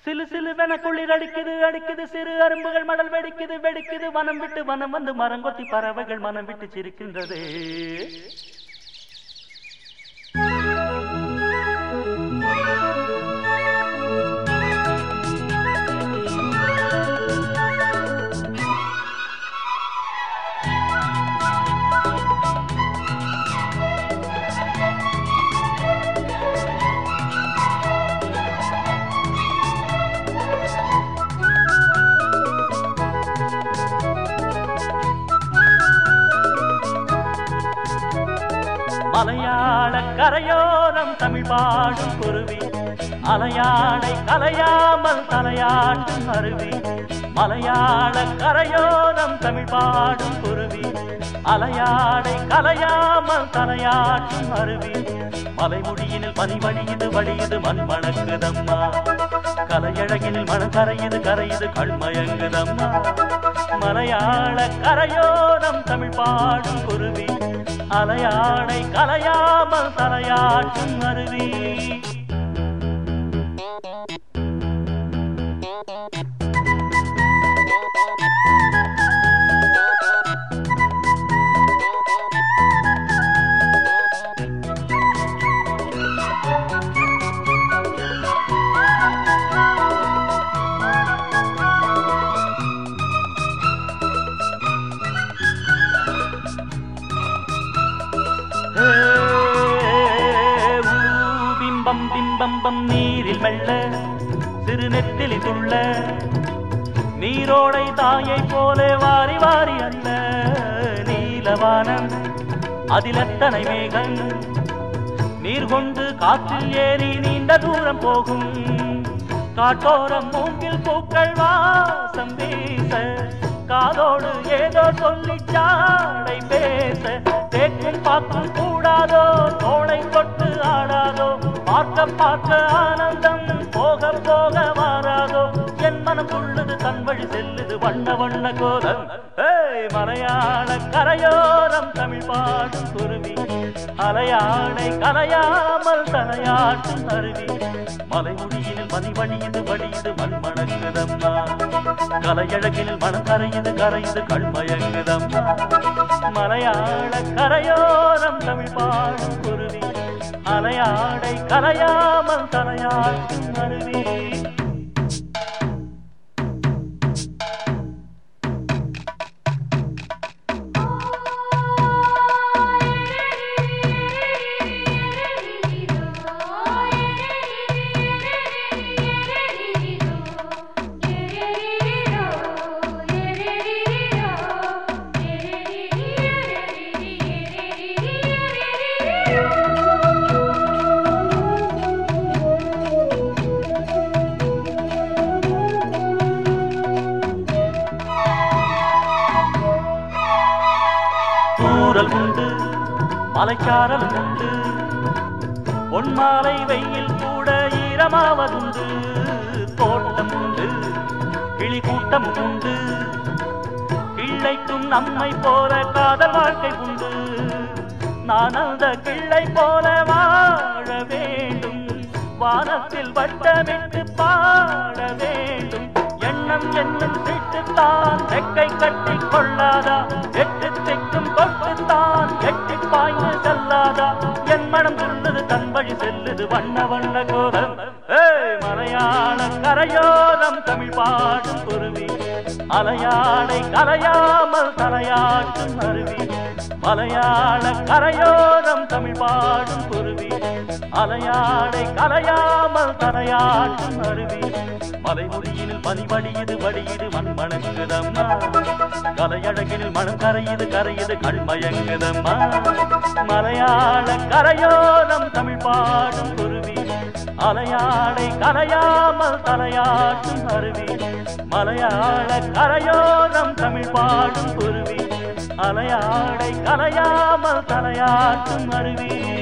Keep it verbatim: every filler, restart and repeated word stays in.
சிலு சிலுவென குளிர் அடிக்குது அடிக்குது சிறு அரும்புகள் மடல் வெடிக்குது வெடிக்குது வனம் விட்டு வனம் வந்து மரங்கொத்தி பறவைகள் மனம் விட்டு சிரிக்கின்றது. மலையாள கரையோரம் தமிழ் பாடும் குருவி அலையாடை கலையாமல் தலையாட்டும் அருவி. மலையாள கரையோரம் தமிழ் பாடும் குருவி அலையாடை கலையாமல் தலையாட்டும் அருவி. மலைமுடியினில் பனி வழியுது வழியுது மண் மணக்குதம்மா. கலையழகினில் மனம் கரையுது கரையுது கண்மயங்குதம்மா. மலையாள கரையோரம் தமிழ் பாடும் குருவி அலையாடை கலையாமல் தலையாட்டும் அருவி. பிம்பம் பிம்பம்பம் நீரில் மெல்ல சிறு நெத்திலி துள்ள நீரோடை தாயை போல வாரி வாரி அல்ல. நீலவானம் அதில் எத்தனை மேகம் நீர் கொண்டு காற்றில் ஏறி நீண்ட தூரம் போகும். காட்டோரம் மூங்கில் பூக்கள் வாசம் வீச காதோடு ஏதோ சொல்லி சாடை பேச. தேக்கும் பார்க்கும் கூடாதோ தோளை கொட்டு ஆடாதோ. பார்க்க பார்க்க ஆனந்தம் போக போக மாறாதோ. என் மனம் துள்ளுது தன் வழி செல்லுது வண்ண வண்ண கோலம். ஏய் மலையாள கரையோரம் தமிழ் பாடும் குருவி அலையாடை கலையாமல் தலையாட்டும் அருவி. மலைமுடியினில் மதி வழியுது வழியுது மண் மணக்குதம்மா. கலையழகினில் மனம் கரையுது கரையுது கண்மயங்குதம்மா. மலையாள கரையோரம் தமிழ் பாடும் குருவி அலையாடை கலையாமல் தலையாட்டும் அருவி. தூரல் உண்டு மலைச்சாரல் உண்டு பொன்மாலை வெயில் கூட ஈரமாவதுண்டு. தோட்டம் உண்டு கிளி கூட்டம் உண்டு கிள்ளைக்கும் நம்மை போல காதல் வாழ்க்கை உண்டு. நான் அந்த கிள்ளை போல வாழ வேண்டும் வானத்தில் வட்டமிட்டு பாட வேண்டும். எண்ணம் என்னும் சீட்டுத்தான் ரெக்கை கட்டி கொள்ளாதா. எட்டு திக்கும் கொட்டுத்தான் எட்டி பாய்ந்து செல்லாதா. என் மனம் துள்ளுது தன் வழி செல்லுது வண்ண வண்ண கோலம். ஏய் மலையாள கரையோரம் தமிழ் பாடும் குருவி அலையாடை கலையாமல் தலையாட்டும் அருவி. மலையாள கரையோரம் தமிழ் பாடும் குருவி அலையாடை கலையாமல் தலையாட்டும் அருவி. மலைமுடியினில் பனி வழியுது வழியுது மண் மணங்குதம்மா. கலையழகினில் மனம் கரையுது கரையுது கண்மயங்குதம்மா. மலையாள கரையோரம் தமிழ் பாடும் குருவி அலையாடை கலையாமல் தலையாட்டும் அருவி. மலையாள கரையோரம் தமிழ் பாடும் குருவி அலையாடை கலையாமல் தலையாட்டும் அருவி.